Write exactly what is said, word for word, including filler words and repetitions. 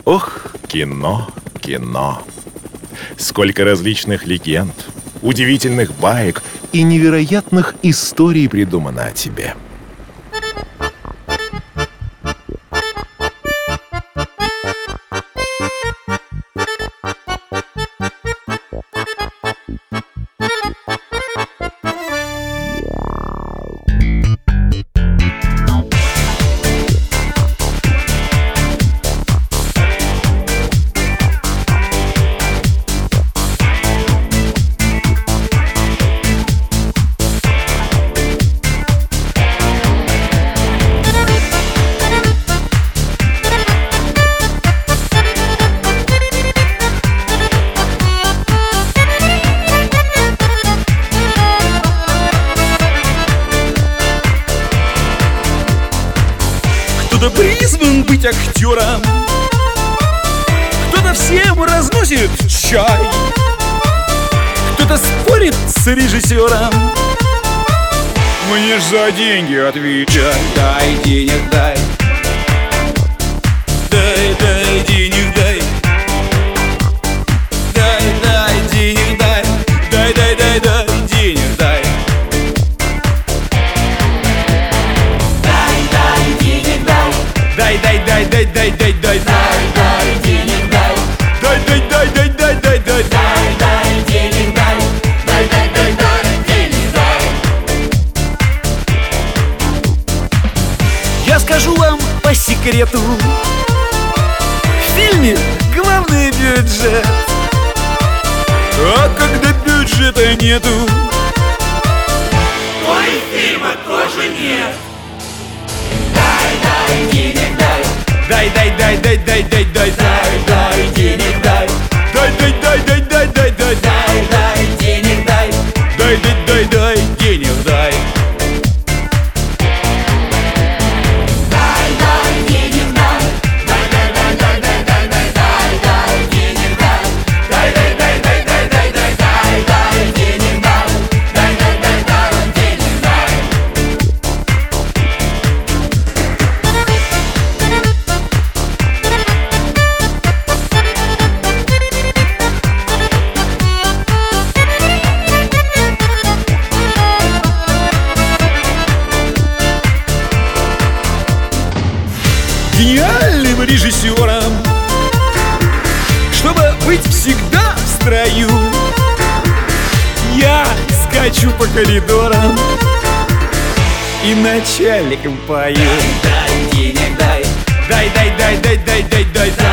Ох, кино, кино. Сколько различных легенд, удивительных баек и невероятных историй придумано о тебе. Кто-то призван быть актером, кто-то всем разносит чай, кто-то спорит с режиссером. Мне ж за деньги отвечай. Дай денег, дай. Дай, дай, денег, дай. Дай, дай, денег, дай. Дай, дай, дай, дай, денег, дай. Дай, дай, дай, дай, дай, дай, дай, дай, дай, денег, дай. Дай, дай, дай, дай, дай, дай, дай, дай, дай, денег, дай. Дай, дай, дай, дай, денег, дай. Я скажу вам по секрету: в фильме главный бюджет, а когда бюджета нету, то и фильма тоже нет. Дай, дай, дай, дай, дай, дай, дай, дай, дай, денег, дай. Дай, дай, дай, дай, дай, дай, дай, дай, дай, денег, дай. Дай, дай, дай, дай, денег, дай. Дай, дай, денег, дай. Дай, дай, дай, дай, дай, дай, дай, дай, дай, денег, дай. Дай, дай, дай, дай, дай, дай, дай, дай, дай, денег, дай. Дай, дай, дай, дай, денег, дай. Гениальным режиссером, чтобы быть всегда в строю, я скачу по коридорам и начальникам пою. Дай, денег, дай. Дай, дай, дай, дай, дай, дай, дай, дай.